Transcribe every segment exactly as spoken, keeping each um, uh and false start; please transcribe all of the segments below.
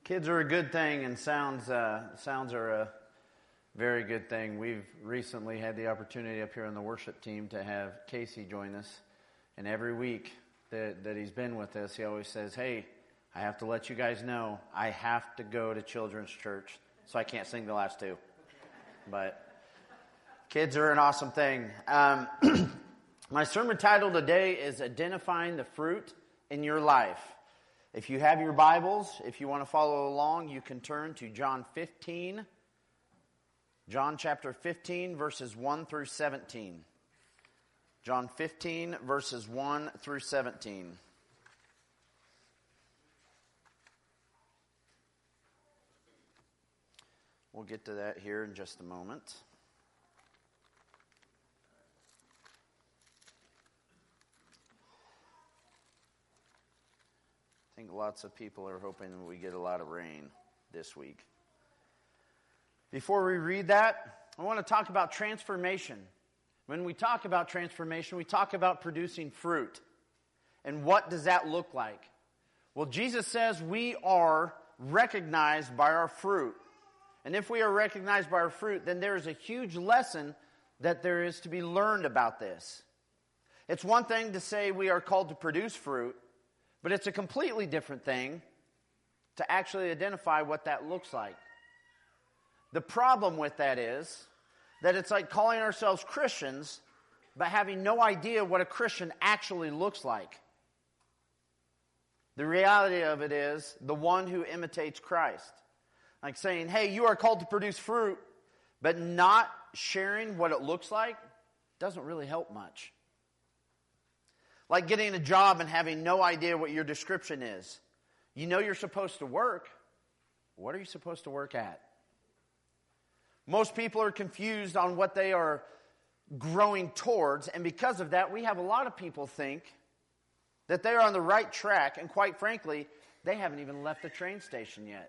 Kids are a good thing, and sounds uh, sounds are a very good thing. We've recently had the opportunity up here on the worship team to have Casey join us, and every week that, that he's been with us, he always says, hey, I have to let you guys know, I have to go to children's church, so I can't sing the last two. But kids are an awesome thing. Um, my sermon title today is Identifying the Fruit in Your Life. If you have your Bibles, if you want to follow along, you can turn to John fifteen. John chapter fifteen, verses one through seventeen. John fifteen, verses one through seventeen. We'll get to that here in just a moment. I think lots of people are hoping we get a lot of rain this week. Before we read that, I want to talk about transformation. When we talk about transformation, we talk about producing fruit. And what does that look like? Well, Jesus says we are recognized by our fruit. And if we are recognized by our fruit, then there is a huge lesson that there is to be learned about this. It's one thing to say we are called to produce fruit, but it's a completely different thing to actually identify what that looks like. The problem with that is that it's like calling ourselves Christians, but having no idea what a Christian actually looks like. The reality of it is the one who imitates Christ. Like saying, hey, you are called to produce fruit, but not sharing what it looks like doesn't really help much. Like getting a job and having no idea what your description is. You know you're supposed to work. What are you supposed to work at? Most people are confused on what they are growing towards, and because of that, we have a lot of people think that they're on the right track, and quite frankly, they haven't even left the train station yet.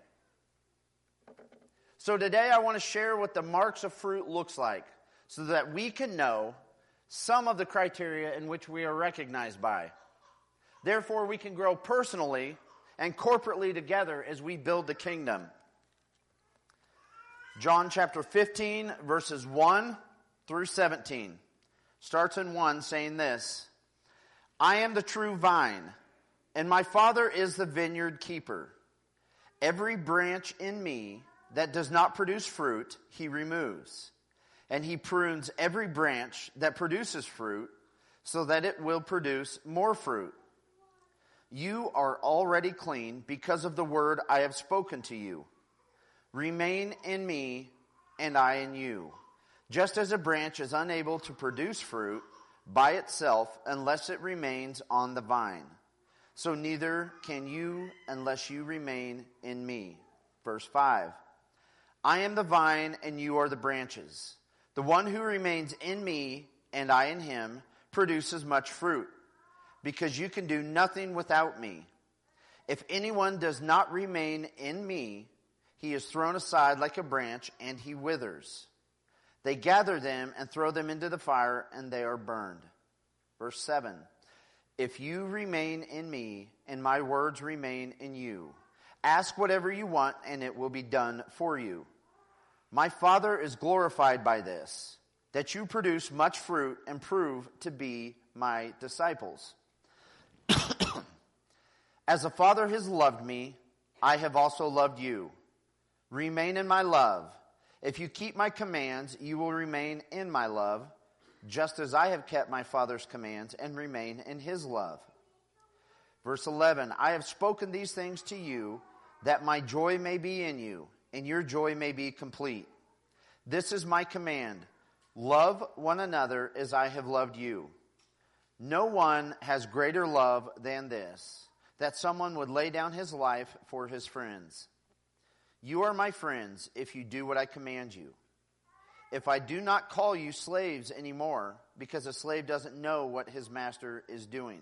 So today I want to share what the marks of fruit looks like so that we can know some of the criteria in which we are recognized by. Therefore, we can grow personally and corporately together as we build the kingdom. John chapter fifteen, verses one through seventeen. Starts in one saying this, I am the true vine, and my Father is the vineyard keeper. Every branch in me that does not produce fruit, he removes. And he prunes every branch that produces fruit so that it will produce more fruit. You are already clean because of the word I have spoken to you. Remain in me and I in you. Just as a branch is unable to produce fruit by itself unless it remains on the vine, so neither can you unless you remain in me. Verse five. I am the vine and you are the branches. The one who remains in me and I in him produces much fruit, because you can do nothing without me. If anyone does not remain in me, he is thrown aside like a branch and he withers. They gather them and throw them into the fire and they are burned. Verse seven. If you remain in me and my words remain in you, ask whatever you want and it will be done for you. My Father is glorified by this, that you produce much fruit and prove to be my disciples. As the Father has loved me, I have also loved you. Remain in my love. If you keep my commands, you will remain in my love, just as I have kept my Father's commands and remain in his love. Verse eleven, I have spoken these things to you, that my joy may be in you, and your joy may be complete. This is my command. Love one another as I have loved you. No one has greater love than this, that someone would lay down his life for his friends. You are my friends if you do what I command you. If I do not call you slaves anymore, because a slave doesn't know what his master is doing.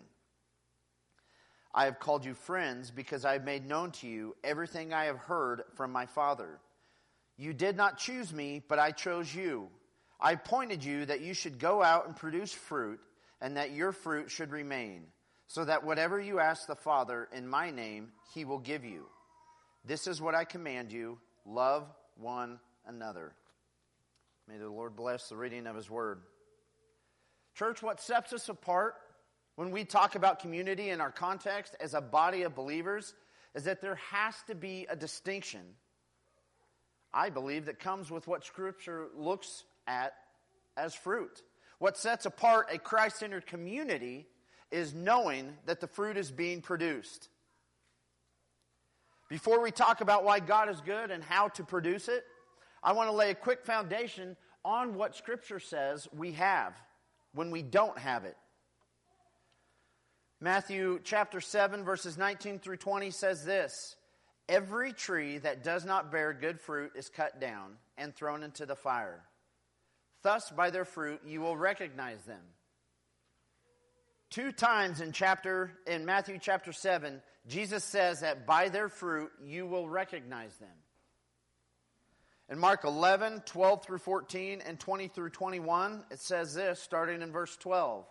I have called you friends because I have made known to you everything I have heard from my Father. You did not choose me, but I chose you. I appointed you that you should go out and produce fruit, and that your fruit should remain, so that whatever you ask the Father in my name, he will give you. This is what I command you, love one another. May the Lord bless the reading of His Word. Church, what sets us apart when we talk about community in our context as a body of believers is that there has to be a distinction, I believe, that comes with what Scripture looks at as fruit. What sets apart a Christ-centered community is knowing that the fruit is being produced. Before we talk about why God is good and how to produce it, I want to lay a quick foundation on what Scripture says we have when we don't have it. Matthew chapter seven, verses nineteen through twenty says this, "Every tree that does not bear good fruit is cut down and thrown into the fire. Thus by their fruit you will recognize them." Two times in chapter in Matthew chapter seven, Jesus says that by their fruit you will recognize them. In Mark eleven, twelve through fourteen, and twenty through twenty-one, it says this, starting in verse twelve.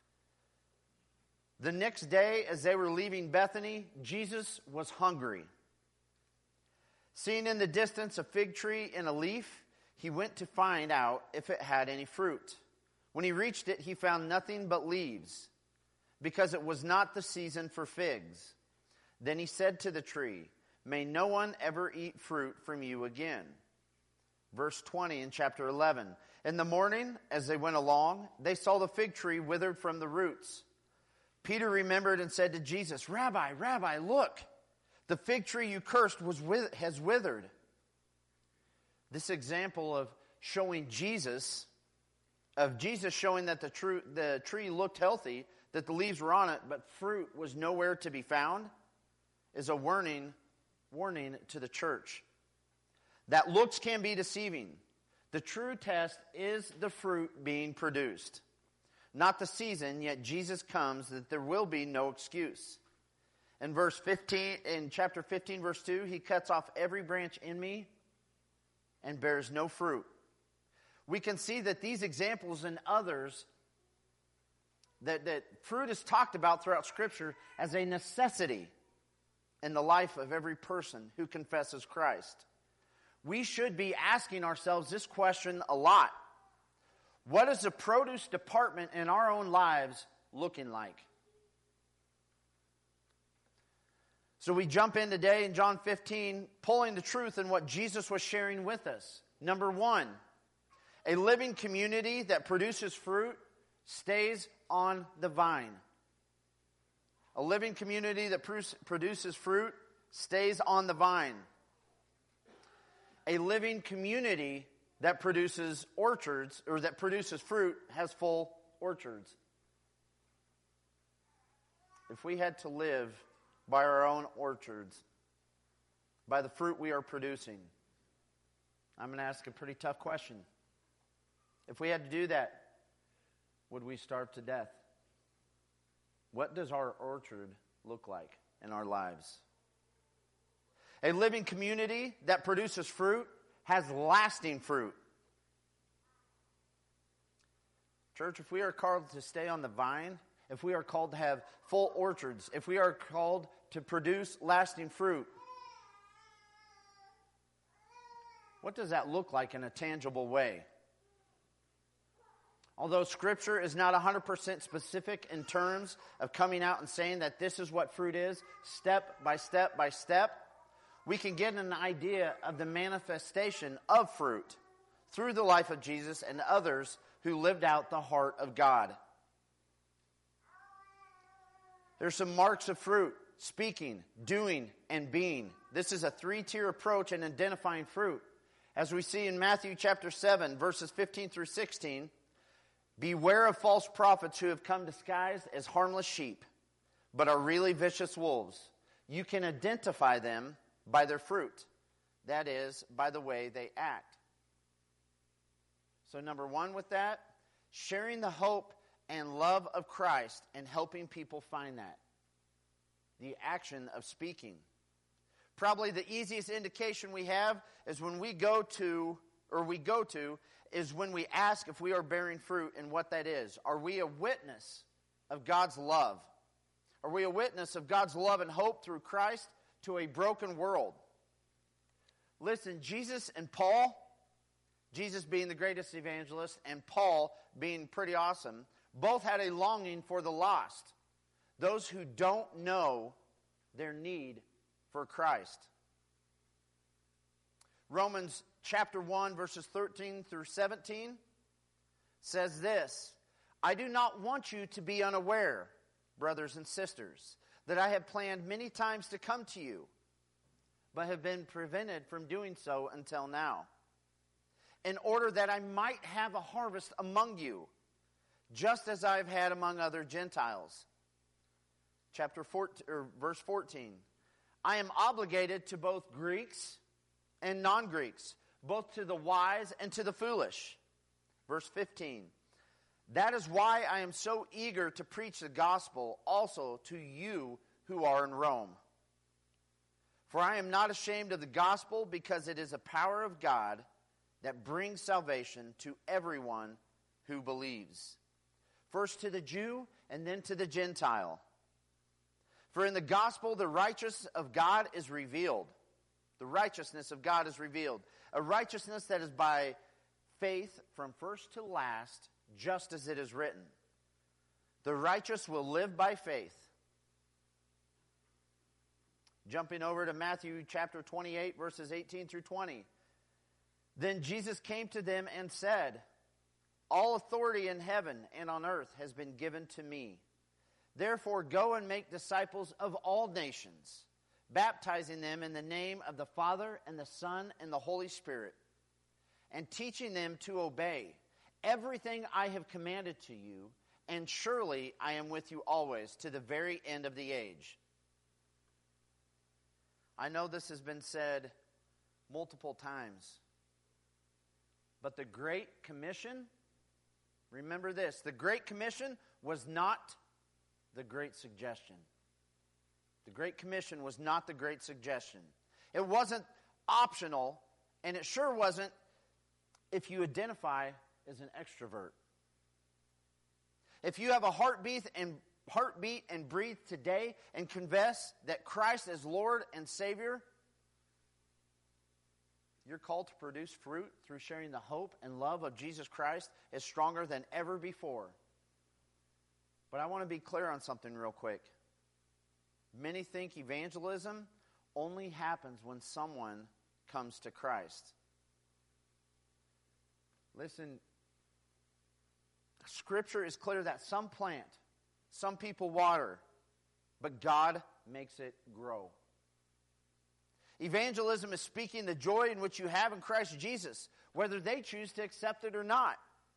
"The next day, as they were leaving Bethany, Jesus was hungry. Seeing in the distance a fig tree in a leaf, he went to find out if it had any fruit. When he reached it, he found nothing but leaves, because it was not the season for figs. Then he said to the tree, 'May no one ever eat fruit from you again.'" Verse twenty in chapter eleven. "In the morning, as they went along, they saw the fig tree withered from the roots. Peter remembered and said to Jesus, 'Rabbi, Rabbi, look, the fig tree you cursed was with, has withered.'" This example of showing Jesus, of Jesus showing that the, true, the tree looked healthy, that the leaves were on it, but fruit was nowhere to be found, is a warning, warning to the church. That looks can be deceiving. The true test is the fruit being produced. Not the season, yet Jesus comes that there will be no excuse. In verse fifteen, in chapter fifteen, verse two, he cuts off every branch in me and bears no fruit. We can see that these examples and others, that, that fruit is talked about throughout Scripture as a necessity in the life of every person who confesses Christ. We should be asking ourselves this question a lot. What is the produce department in our own lives looking like? So we jump in today in John fifteen, pulling the truth in what Jesus was sharing with us. Number one, a living community that produces fruit stays on the vine. A living community that produces fruit stays on the vine. A living community that produces orchards, or that produces fruit, has full orchards. If we had to live by our own orchards, by the fruit we are producing, I'm going to ask a pretty tough question. If we had to do that, would we starve to death? What does our orchard look like in our lives? A living community that produces fruit has lasting fruit. Church, if we are called to stay on the vine, if we are called to have full orchards, if we are called to produce lasting fruit, what does that look like in a tangible way? Although Scripture is not one hundred percent specific in terms of coming out and saying that this is what fruit is, step by step by step, we can get an idea of the manifestation of fruit through the life of Jesus and others who lived out the heart of God. There's some marks of fruit: speaking, doing, and being. This is a three-tier approach in identifying fruit. As we see in Matthew chapter seven, verses fifteen through sixteen, "Beware of false prophets who have come disguised as harmless sheep, but are really vicious wolves. You can identify them by their fruit. That is, by the way they act." So number one with that, sharing the hope and love of Christ and helping people find that. The action of speaking. Probably the easiest indication we have is when we go to, or we go to, is when we ask if we are bearing fruit and what that is. Are we a witness of God's love? Are we a witness of God's love and hope through Christ to a broken world? Listen, Jesus and Paul, Jesus being the greatest evangelist and Paul being pretty awesome, both had a longing for the lost, those who don't know their need for Christ. Romans chapter one, verses thirteen through seventeen says this, I do not want you to be unaware, brothers and sisters, that I have planned many times to come to you, but have been prevented from doing so until now, in order that I might have a harvest among you, just as I have had among other Gentiles. Chapter fourteen, or verse fourteen. I am obligated to both Greeks and non-Greeks, both to the wise and to the foolish. Verse fifteen. That is why I am so eager to preach the gospel also to you who are in Rome. For I am not ashamed of the gospel, because it is a power of God that brings salvation to everyone who believes. First to the Jew and then to the Gentile. For in the gospel the righteousness of God is revealed. The righteousness of God is revealed. A righteousness that is by faith from first to last, just as it is written. The righteous will live by faith. Jumping over to Matthew chapter twenty-eight, verses eighteen through twenty. Then Jesus came to them and said, all authority in heaven and on earth has been given to me. Therefore go and make disciples of all nations, baptizing them in the name of the Father and the Son and the Holy Spirit, and teaching them to obey everything I have commanded to you, and surely I am with you always to the very end of the age. I know this has been said multiple times, but the Great Commission, remember this, the Great Commission was not the Great Suggestion. The Great Commission was not the Great Suggestion. It wasn't optional, and it sure wasn't if you identify as an extrovert. If you have a heartbeat and heartbeat and breathe today and confess that Christ is Lord and Savior, your call to produce fruit through sharing the hope and love of Jesus Christ is stronger than ever before. But I want to be clear on something real quick. Many think evangelism only happens when someone comes to Christ. Listen, Scripture is clear that some plant, some people water, but God makes it grow. Evangelism is speaking the joy in which you have in Christ Jesus, whether they choose to accept it or not.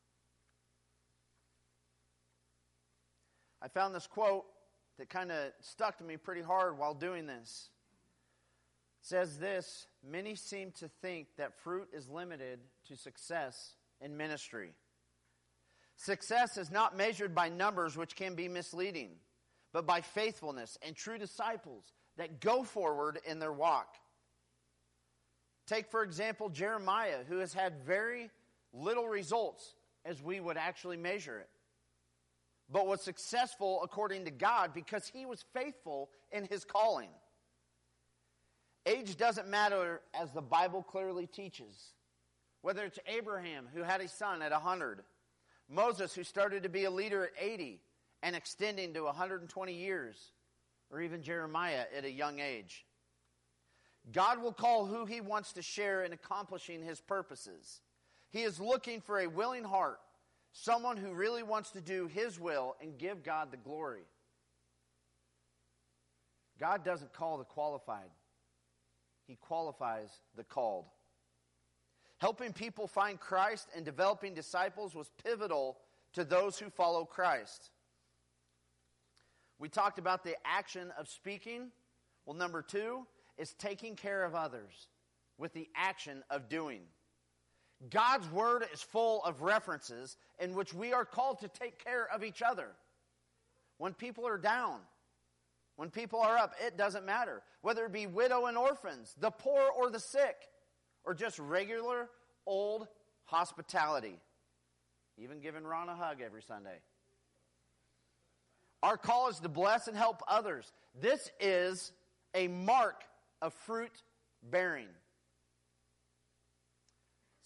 I found this quote that kind of stuck to me pretty hard while doing this. It says this, many seem to think that fruit is limited to success in ministry. Success is not measured by numbers, which can be misleading, but by faithfulness and true disciples that go forward in their walk. Take, for example, Jeremiah, who has had very little results as we would actually measure it, but was successful according to God because he was faithful in his calling. Age doesn't matter, as the Bible clearly teaches. Whether it's Abraham, who had a son at one hundred, Moses, who started to be a leader at eighty and extending to one hundred twenty years, or even Jeremiah at a young age. God will call who he wants to share in accomplishing his purposes. He is looking for a willing heart, someone who really wants to do his will and give God the glory. God doesn't call the qualified. He qualifies the called. Helping people find Christ and developing disciples was pivotal to those who follow Christ. We talked about the action of speaking. Well, number two is taking care of others with the action of doing. God's word is full of references in which we are called to take care of each other. When people are down, when people are up, it doesn't matter. Whether it be widow and orphans, the poor or the sick, or just regular old hospitality. Even giving Ron a hug every Sunday. Our call is to bless and help others. This is a mark of fruit bearing.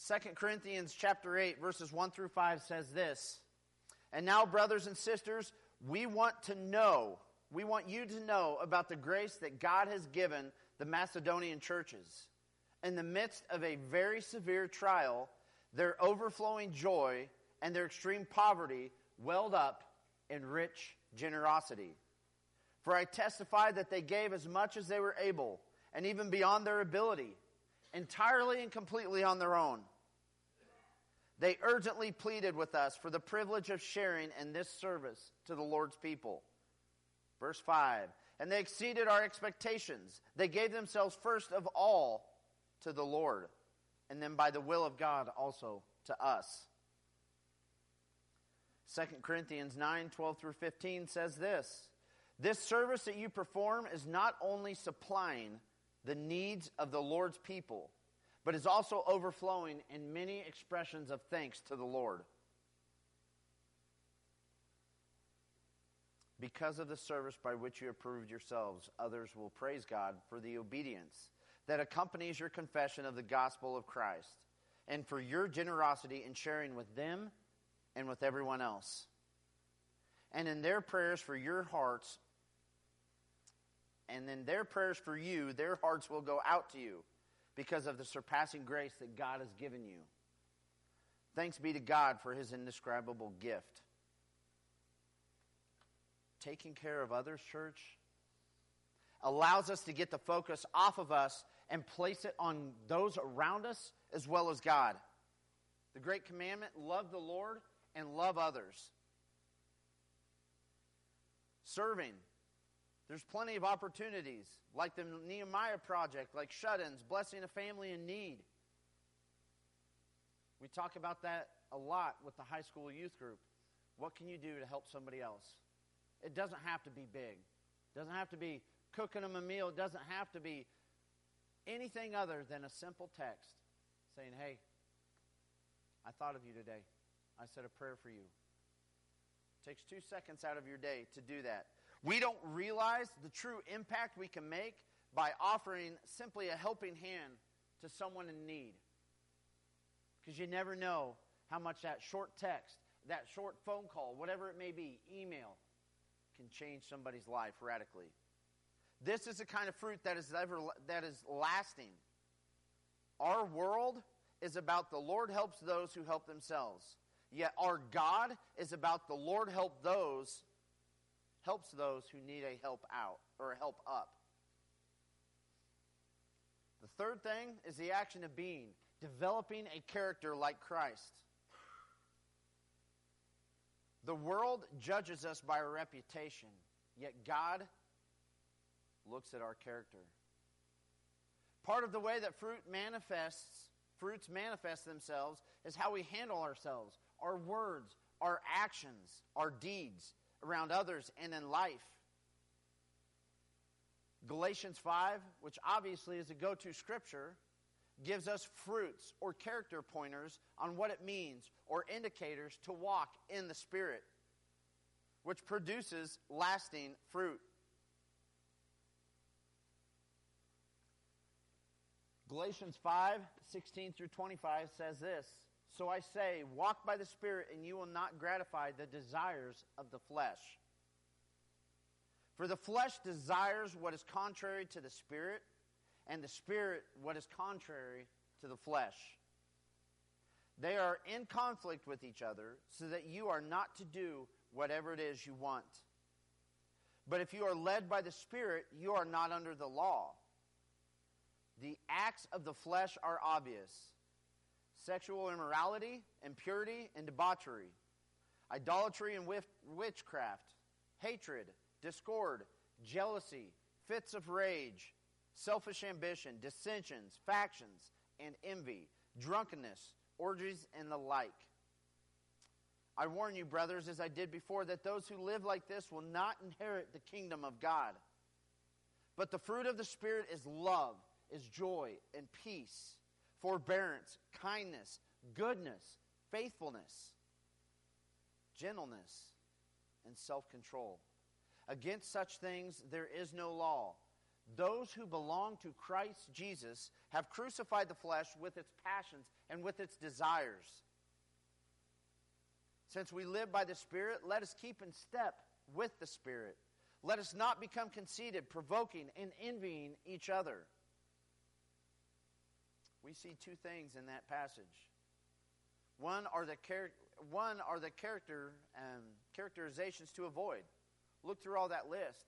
Second Corinthians chapter eight, verses one through five says this, "And now, brothers and sisters, we want to know, we want you to know about the grace that God has given the Macedonian churches. In the midst of a very severe trial, their overflowing joy and their extreme poverty welled up in rich generosity. For I testify that they gave as much as they were able, and even beyond their ability, entirely and completely on their own. They urgently pleaded with us for the privilege of sharing in this service to the Lord's people." Verse five, "And they exceeded our expectations. They gave themselves first of all to the Lord, and then by the will of God also to us." Second Corinthians nine, twelve through fifteen says this, "This service that you perform is not only supplying the needs of the Lord's people, but is also overflowing in many expressions of thanks to the Lord. Because of the service by which you have proved yourselves, others will praise God for the obedience that accompanies your confession of the gospel of Christ, and for your generosity in sharing with them and with everyone else. And in their prayers for your hearts, and in their prayers for you, their hearts will go out to you because of the surpassing grace that God has given you. Thanks be to God for his indescribable gift." Taking care of others, church, allows us to get the focus off of us and place it on those around us as well as God. The great commandment, love the Lord and love others. Serving. There's plenty of opportunities, like the Nehemiah Project, like shut-ins, blessing a family in need. We talk about that a lot with the high school youth group. What can you do to help somebody else? It doesn't have to be big. It doesn't have to be cooking them a meal. It doesn't have to be anything other than a simple text saying, "Hey, I thought of you today. I said a prayer for you." It takes two seconds out of your day to do that. We don't realize the true impact we can make by offering simply a helping hand to someone in need. Because you never know how much that short text, that short phone call, whatever it may be, email, can change somebody's life radically. This is the kind of fruit that is ever that is lasting. Our world is about the Lord helps those who help themselves. Yet our God is about the Lord help those helps those who need a help out or a help up. The third thing is the action of being, developing a character like Christ. The world judges us by our reputation, yet God looks at our character. Part of the way that fruit manifests, fruits manifest themselves is how we handle ourselves, our words, our actions, our deeds around others and in life. Galatians five, which obviously is a go-to scripture, gives us fruits or character pointers on what it means or indicators to walk in the Spirit, which produces lasting fruit. Galatians five, sixteen through twenty-five says this, "So I say, walk by the Spirit, and you will not gratify the desires of the flesh. For the flesh desires what is contrary to the Spirit, and the Spirit what is contrary to the flesh. They are in conflict with each other, so that you are not to do whatever it is you want. But if you are led by the Spirit, you are not under the law. The acts of the flesh are obvious: sexual immorality, impurity, and debauchery, idolatry and witchcraft, hatred, discord, jealousy, fits of rage, selfish ambition, dissensions, factions, and envy, drunkenness, orgies, and the like. I warn you, brothers, as I did before, that those who live like this will not inherit the kingdom of God. But the fruit of the Spirit is love, is joy, and peace, forbearance, kindness, goodness, faithfulness, gentleness, and self-control. Against such things there is no law. Those who belong to Christ Jesus have crucified the flesh with its passions and with its desires. Since we live by the Spirit, let us keep in step with the Spirit. Let us not become conceited, provoking, and envying each other. We see two things in that passage. One are the char- one are the character um, characterizations to avoid. Look through all that list.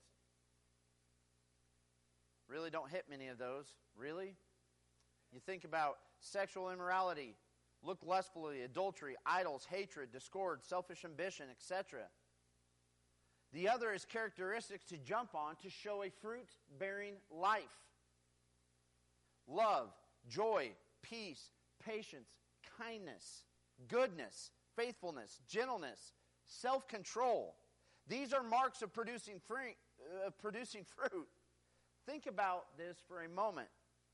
Really don't hit many of those. Really? You think about sexual immorality, look lustfully, adultery, idols, hatred, discord, selfish ambition, et cetera. The other is characteristics to jump on to show a fruit-bearing life. Love, joy, peace, patience, kindness, goodness, faithfulness, gentleness, self-control. These are marks of producing fruit. Uh, producing fruit. Think about this for a moment.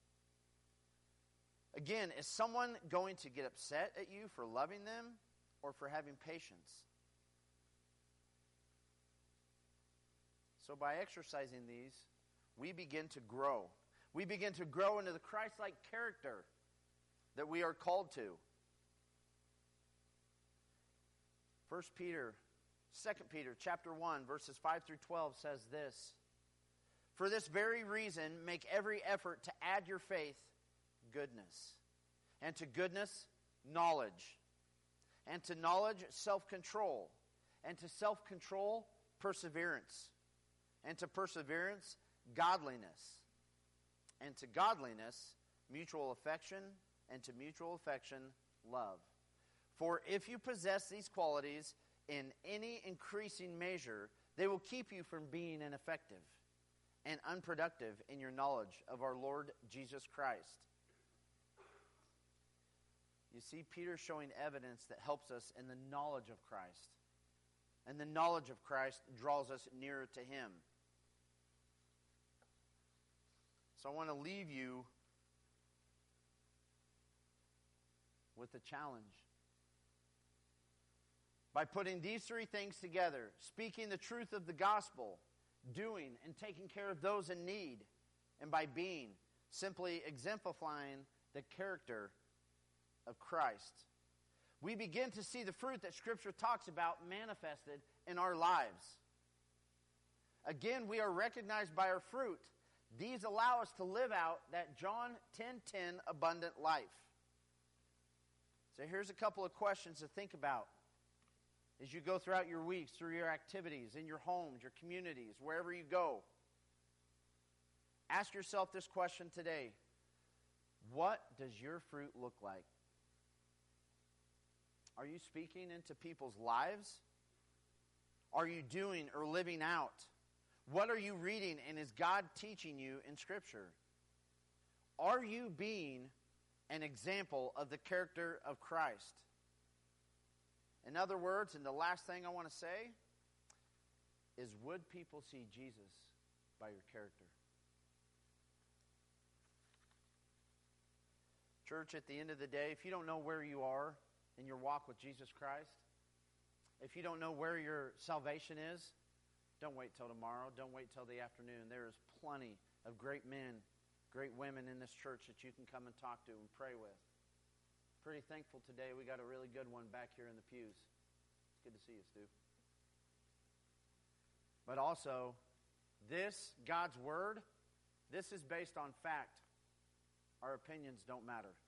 Again, is someone going to get upset at you for loving them or for having patience? So by exercising these, we begin to grow. We begin to grow into the Christ-like character that we are called to. First Peter, Second Peter chapter one, verses five through twelve says this. For this very reason, make every effort to add your faith goodness, and to goodness, knowledge, and to knowledge, self-control, and to self-control, perseverance, and to perseverance, godliness, and to godliness, mutual affection, and to mutual affection, love. For if you possess these qualities in any increasing measure, they will keep you from being ineffective and unproductive in your knowledge of our Lord Jesus Christ. You see, Peter's showing evidence that helps us in the knowledge of Christ. And the knowledge of Christ draws us nearer to Him. So I want to leave you with a challenge. By putting these three things together, speaking the truth of the gospel, doing and taking care of those in need, and by being, simply exemplifying the character of Christ, we begin to see the fruit that Scripture talks about manifested in our lives. Again, we are recognized by our fruit. These allow us to live out that John ten ten abundant life. So here's a couple of questions to think about as you go throughout your weeks, through your activities, in your homes, your communities, wherever you go. Ask yourself this question today. What does your fruit look like? Are you speaking into people's lives? Are you doing or living out? What are you reading, and is God teaching you in Scripture? Are you being an example of the character of Christ? In other words, and the last thing I want to say is, would people see Jesus by your character? Church, at the end of the day, if you don't know where you are in your walk with Jesus Christ, if you don't know where your salvation is, don't wait till tomorrow. Don't wait till the afternoon. There is plenty of great men, great women in this church that you can come and talk to and pray with. Pretty thankful today we got a really good one back here in the pews. It's good to see you, Stu. But also, this, God's Word, this is based on fact. Our opinions don't matter.